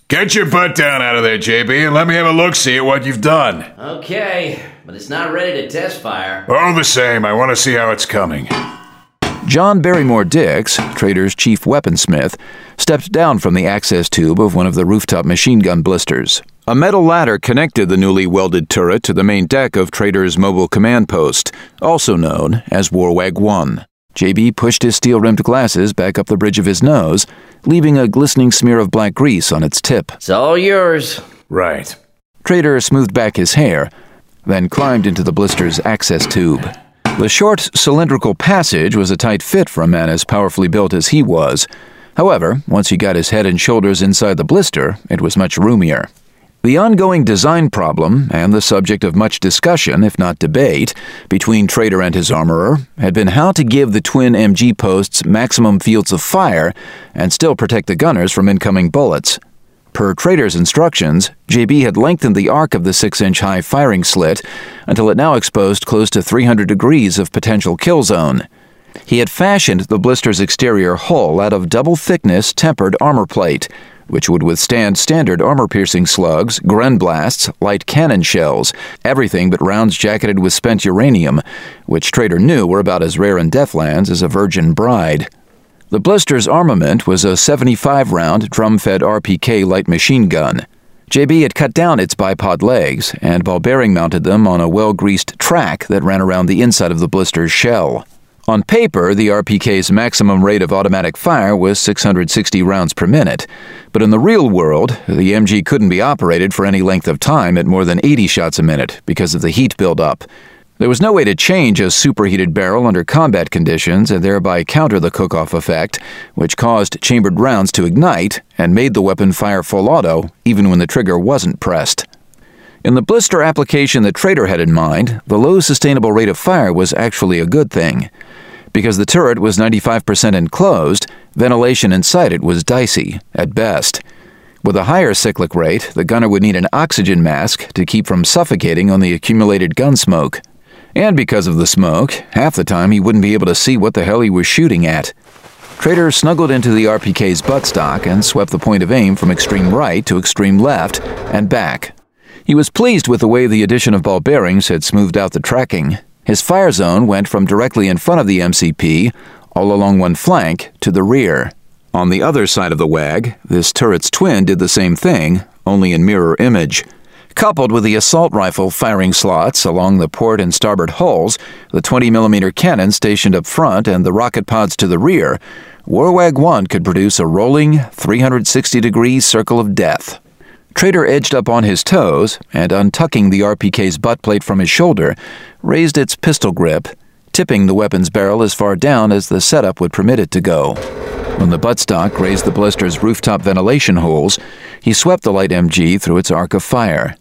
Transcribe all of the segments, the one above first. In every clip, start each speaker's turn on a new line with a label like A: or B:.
A: Get your butt down out of there, JB, and let me have a look-see at what you've done.
B: Okay, but it's not ready to test fire.
A: All the same, I want to see how it's coming.
C: John Barrymore Dix, Trader's chief weaponsmith, stepped down from the access tube of one of the rooftop machine gun blisters. A metal ladder connected the newly welded turret to the main deck of Trader's mobile command post, also known as Warwag 1. JB pushed his steel-rimmed glasses back up the bridge of his nose, leaving a glistening smear of black grease on its tip.
B: It's all yours.
A: Right.
C: Trader smoothed back his hair, then climbed into the blister's access tube. The short, cylindrical passage was a tight fit for a man as powerfully built as he was. However, once he got his head and shoulders inside the blister, it was much roomier. The ongoing design problem, and the subject of much discussion, if not debate, between Trader and his armorer, had been how to give the twin MG posts maximum fields of fire and still protect the gunners from incoming bullets. Per Trader's instructions, JB had lengthened the arc of the 6-inch high firing slit until it now exposed close to 300 degrees of potential kill zone. He had fashioned the blister's exterior hull out of double-thickness tempered armor plate, which would withstand standard armor-piercing slugs, Gren blasts, light cannon shells, everything but rounds jacketed with spent uranium, which Trader knew were about as rare in Deathlands as a virgin bride. The blister's armament was a 75-round drum-fed RPK light machine gun. JB had cut down its bipod legs and ball bearing mounted them on a well-greased track that ran around the inside of the blister's shell. On paper, the RPK's maximum rate of automatic fire was 660 rounds per minute, but in the real world, the MG couldn't be operated for any length of time at more than 80 shots a minute because of the heat buildup. There was no way to change a superheated barrel under combat conditions and thereby counter the cook-off effect, which caused chambered rounds to ignite and made the weapon fire full auto even when the trigger wasn't pressed. In the blister application that Trader had in mind, the low sustainable rate of fire was actually a good thing. Because the turret was 95% enclosed, ventilation inside it was dicey, at best. With a higher cyclic rate, the gunner would need an oxygen mask to keep from suffocating on the accumulated gun smoke. And because of the smoke, half the time he wouldn't be able to see what the hell he was shooting at. Trader snuggled into the RPK's buttstock and swept the point of aim from extreme right to extreme left and back. He was pleased with the way the addition of ball bearings had smoothed out the tracking. His fire zone went from directly in front of the MCP, all along one flank, to the rear. On the other side of the WAG, this turret's twin did the same thing, only in mirror image. Coupled with the assault rifle firing slots along the port and starboard hulls, the 20mm cannon stationed up front and the rocket pods to the rear, Warwag 1 could produce a rolling, 360-degree circle of death. Trader edged up on his toes and, untucking the RPK's butt plate from his shoulder, raised its pistol grip, tipping the weapon's barrel as far down as the setup would permit it to go. When the buttstock grazed the blister's rooftop ventilation holes, he swept the light MG through its arc of fire.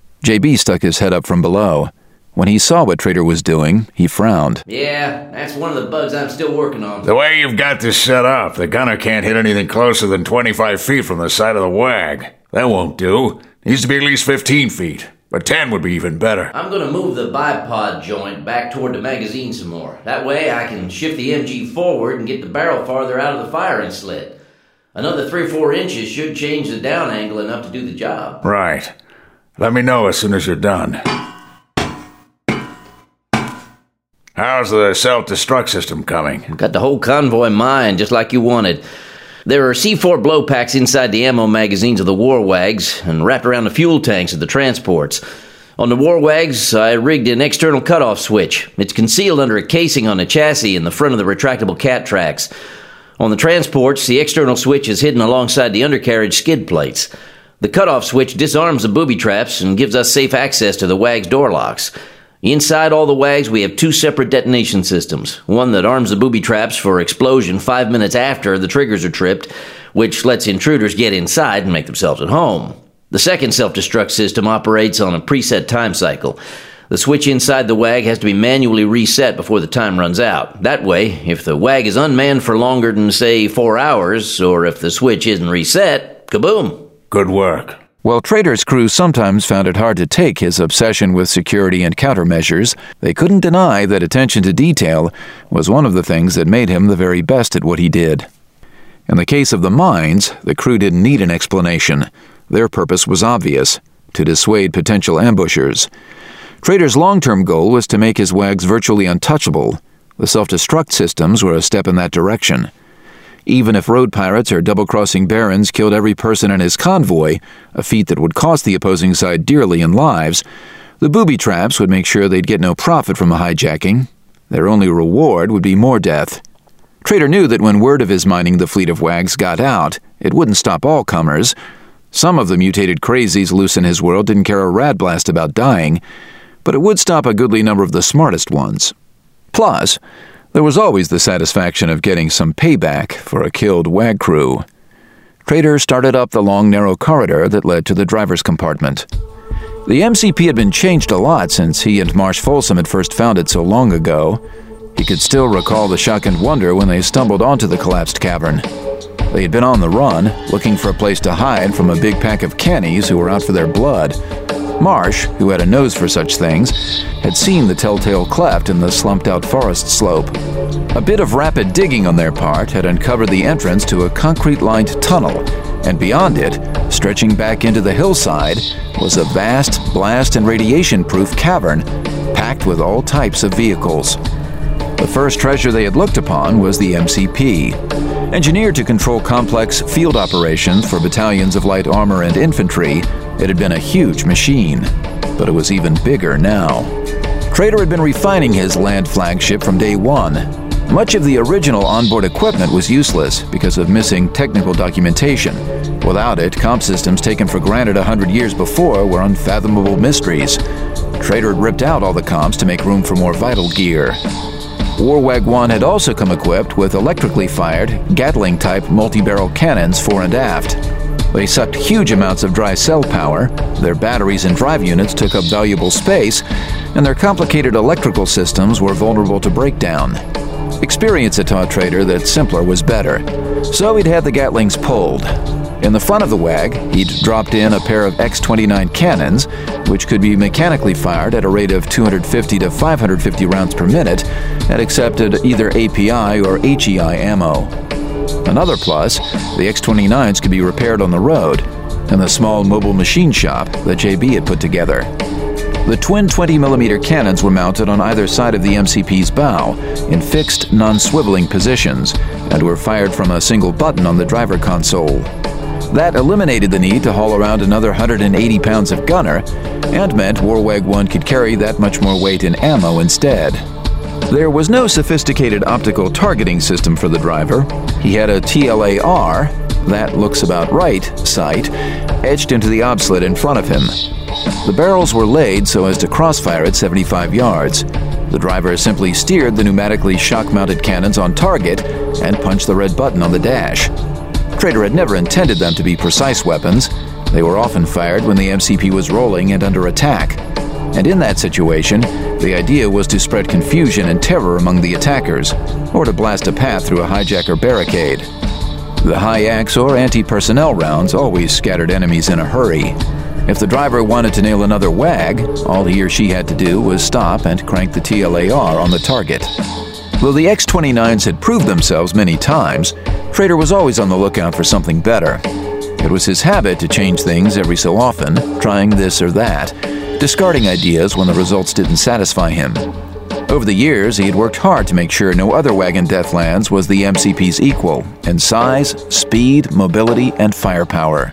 C: JB stuck his head up from below. When he saw what Trader was doing, he frowned.
B: Yeah, that's one of the bugs I'm still working on.
A: The way you've got this set up, the gunner can't hit anything closer than 25 feet from the side of the WAG. That won't do. Needs to be at least 15 feet. But 10 would be even better.
B: I'm going to move the bipod joint back toward the magazine some more. That way I can shift the MG forward and get the barrel farther out of the firing slit. Another 3 or 4 inches should change the down angle enough to do the job.
A: Right. Let me know as soon as you're done. How's the self-destruct system coming?
B: Got the whole convoy mined just like you wanted. There are C4 blow packs inside the ammo magazines of the war wags and wrapped around the fuel tanks of the transports. On the war wags, I rigged an external cutoff switch. It's concealed under a casing on the chassis in the front of the retractable cat tracks. On the transports, the external switch is hidden alongside the undercarriage skid plates. The cutoff switch disarms the booby traps and gives us safe access to the wag's door locks. Inside all the wags, we have 2 separate detonation systems. One that arms the booby traps for explosion 5 minutes after the triggers are tripped, which lets intruders get inside and make themselves at home. The second self-destruct system operates on a preset time cycle. The switch inside the WAG has to be manually reset before the time runs out. That way, if the WAG is unmanned for longer than, say, 4 hours, or if the switch isn't reset, kaboom!
A: Good work.
C: While Trader's crew sometimes found it hard to take his obsession with security and countermeasures, they couldn't deny that attention to detail was one of the things that made him the very best at what he did. In the case of the mines, the crew didn't need an explanation. Their purpose was obvious: to dissuade potential ambushers. Trader's long-term goal was to make his wags virtually untouchable. The self-destruct systems were a step in that direction. Even if road pirates or double-crossing barons killed every person in his convoy, a feat that would cost the opposing side dearly in lives, the booby traps would make sure they'd get no profit from a hijacking. Their only reward would be more death. Trader knew that when word of his mining the fleet of wags got out, it wouldn't stop all comers. Some of the mutated crazies loose in his world didn't care a radblast about dying, but it would stop a goodly number of the smartest ones. Plus, there was always the satisfaction of getting some payback for a killed wag crew. Trader started up the long, narrow corridor that led to the driver's compartment. The MCP had been changed a lot since he and Marsh Folsom had first found it so long ago. He could still recall the shock and wonder when they stumbled onto the collapsed cavern. They had been on the run, looking for a place to hide from a big pack of cannies who were out for their blood. Marsh, who had a nose for such things, had seen the telltale cleft in the slumped-out forest slope. A bit of rapid digging on their part had uncovered the entrance to a concrete-lined tunnel, and beyond it, stretching back into the hillside, was a vast, blast and radiation-proof cavern packed with all types of vehicles. The first treasure they had looked upon was the MCP. Engineered to control complex field operations for battalions of light armor and infantry, it had been a huge machine, but it was even bigger now. Trader had been refining his land flagship from day one. Much of the original onboard equipment was useless because of missing technical documentation. Without it, comp systems taken for granted 100 years before were unfathomable mysteries. Trader had ripped out all the comps to make room for more vital gear. Warwag 1 had also come equipped with electrically fired, Gatling-type multi-barrel cannons fore and aft. They sucked huge amounts of dry cell power, their batteries and drive units took up valuable space, and their complicated electrical systems were vulnerable to breakdown. Experience had taught Trader that simpler was better, so he'd had the Gatlings pulled. In the front of the Wag, he'd dropped in a pair of X-29 cannons, which could be mechanically fired at a rate of 250 to 550 rounds per minute, and accepted either API or HEI ammo. Another plus, the X-29s could be repaired on the road, in the small mobile machine shop that JB had put together. The twin 20mm cannons were mounted on either side of the MCP's bow, in fixed, non-swiveling positions, and were fired from a single button on the driver console. That eliminated the need to haul around another 180 pounds of gunner, and meant Warwag 1 could carry that much more weight in ammo instead. There was no sophisticated optical targeting system for the driver. He had a TLAR, that looks about right, sight, etched into the obslit in front of him. The barrels were laid so as to crossfire at 75 yards. The driver simply steered the pneumatically shock-mounted cannons on target and punched the red button on the dash. Trader had never intended them to be precise weapons. They were often fired when the MCP was rolling and under attack. And in that situation, the idea was to spread confusion and terror among the attackers, or to blast a path through a hijacker barricade. The high-axe or anti-personnel rounds always scattered enemies in a hurry. If the driver wanted to nail another Wag, all he or she had to do was stop and crank the TLAR on the target. Though the X-29s had proved themselves many times, Trader was always on the lookout for something better. It was his habit to change things every so often, trying this or that, discarding ideas when the results didn't satisfy him. Over the years, he had worked hard to make sure no other wagon Deathlands was the MCP's equal in size, speed, mobility, and firepower.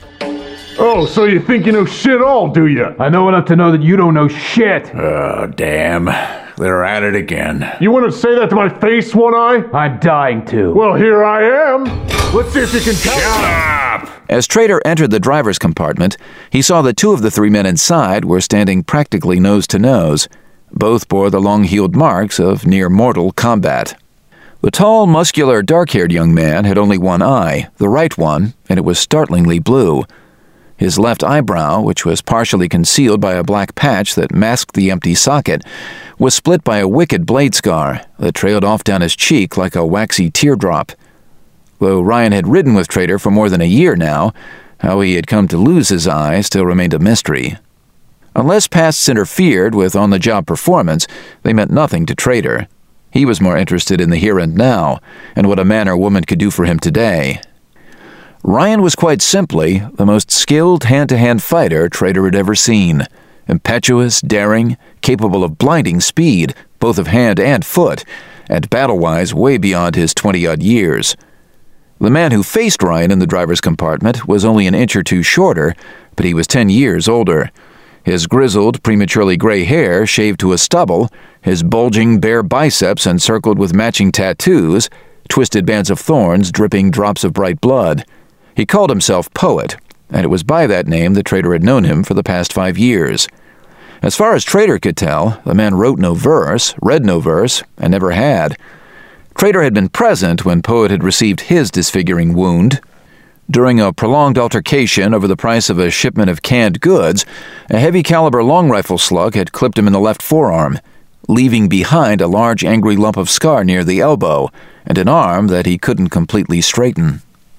D: Oh, so you think you know shit all, do you? I know enough to know that you don't know shit.
A: Oh, damn. They're at it again.
D: You want to say that to my face, One Eye? I'm dying to. Well, here I am. Let's see if you can tell.
A: Shut up!
C: As Trader entered the driver's compartment, he saw that two of the three men inside were standing practically nose to nose. Both bore the long-heeled marks of near-mortal combat. The tall, muscular, dark-haired young man had only one eye, the right one, and it was startlingly blue. His left eyebrow, which was partially concealed by a black patch that masked the empty socket, was split by a wicked blade scar that trailed off down his cheek like a waxy teardrop. Though Ryan had ridden with Trader for more than a year now, how he had come to lose his eye still remained a mystery. Unless pasts interfered with on-the-job performance, they meant nothing to Trader. He was more interested in the here and now, and what a man or woman could do for him today. Ryan was quite simply the most skilled hand-to-hand fighter Trader had ever seen. Impetuous, daring, capable of blinding speed, both of hand and foot, and battle-wise way beyond his 20-odd years. The man who faced Ryan in the driver's compartment was only an inch or two shorter, but he was 10 years older. His grizzled, prematurely gray hair shaved to a stubble, his bulging bare biceps encircled with matching tattoos, twisted bands of thorns dripping drops of bright blood. He called himself Poet, and it was by that name that Trader had known him for the past 5 years. As far as Trader could tell, the man wrote no verse, read no verse, and never had. Trader had been present when Poet had received his disfiguring wound. During a prolonged altercation over the price of a shipment of canned goods, a heavy-caliber long rifle slug had clipped him in the left forearm, leaving behind a large angry lump of scar near the elbow, and an arm that he couldn't completely straighten.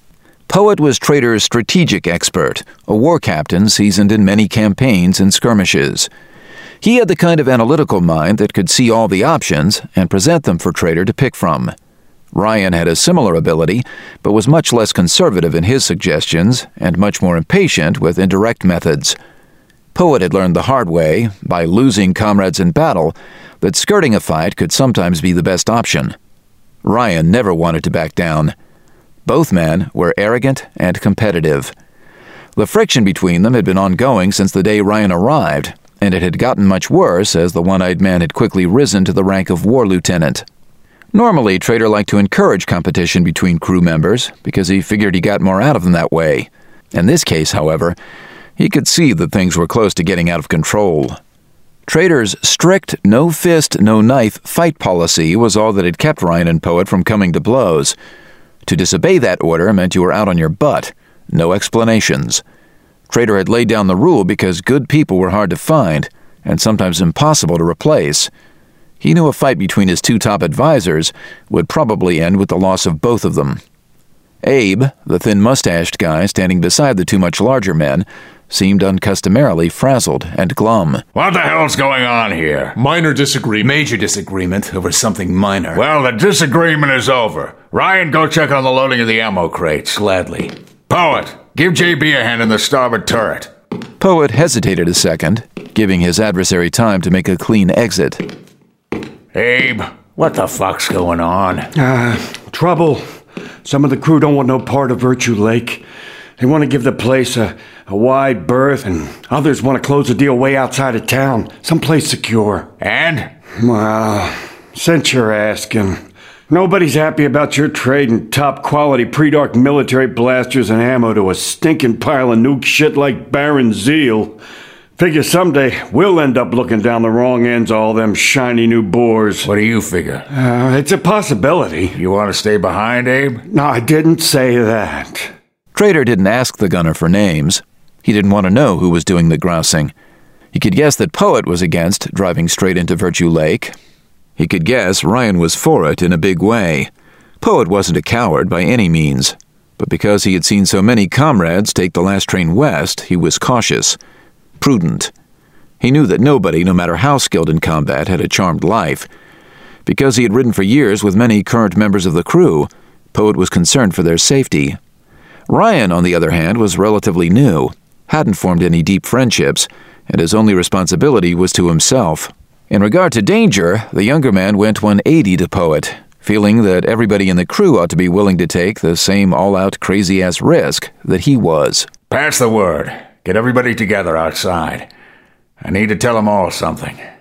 C: Poet was Trader's strategic expert, a war captain seasoned in many campaigns and skirmishes. He had the kind of analytical mind that could see all the options and present them for Trader to pick from. Ryan had a similar ability, but was much less conservative in his suggestions and much more impatient with indirect methods. Poet had learned the hard way, by losing comrades in battle, that skirting a fight could sometimes be the best option. Ryan never wanted to back down. Both men were arrogant and competitive. The friction between them had been ongoing since the day Ryan arrived, and it had gotten much worse as the one-eyed man had quickly risen to the rank of war lieutenant. Normally, Trader liked to encourage competition between crew members because he figured he got more out of them that way. In this case, however, he could see that things were close to getting out of control. Trader's strict no-fist, no-knife fight policy was all that had kept Ryan and Poet from coming to blows. To disobey that order meant you were out on your butt. No explanations. Trader had laid down the rule because good people were hard to find, and sometimes impossible to replace. He knew a fight between his two top advisors would probably end with the loss of both of them. Abe, the thin-mustached guy standing beside the two much larger men, seemed uncustomarily frazzled and glum.
A: What the hell's going on here?
E: Minor disagreement.
F: Major disagreement over something minor.
A: Well, the disagreement is over. Ryan, go check on the loading of the ammo crates.
F: Gladly.
A: Poet, give JB a hand in the starboard turret.
C: Poet hesitated a second, giving his adversary time to make a clean exit.
A: Abe, what the fuck's going on?
G: Trouble. Some of the crew don't want no part of Virtue Lake. They want to give the place a wide berth, and others want to close the deal way outside of town, someplace secure.
A: And?
G: Well, since you're asking, nobody's happy about your trading top-quality pre-dark military blasters and ammo to a stinking pile of nuke shit like Baron Zeal. Figure someday we'll end up looking down the wrong ends of all them shiny new bores.
A: What do you figure?
G: It's a possibility.
A: You want to stay behind, Abe?
G: No, I didn't say that.
C: Trader didn't ask the gunner for names. He didn't want to know who was doing the grousing. He could guess that Poet was against driving straight into Virtue Lake. He could guess Ryan was for it in a big way. Poet wasn't a coward by any means, but because he had seen so many comrades take the last train west, he was cautious, prudent. He knew that nobody, no matter how skilled in combat, had a charmed life. Because he had ridden for years with many current members of the crew, Poet was concerned for their safety. Ryan, on the other hand, was relatively new, hadn't formed any deep friendships, and his only responsibility was to himself. In regard to danger, the younger man went 180 to Poet, feeling that everybody in the crew ought to be willing to take the same all-out crazy-ass risk that he was.
A: Pass the word. Get everybody together outside. I need to tell them all something.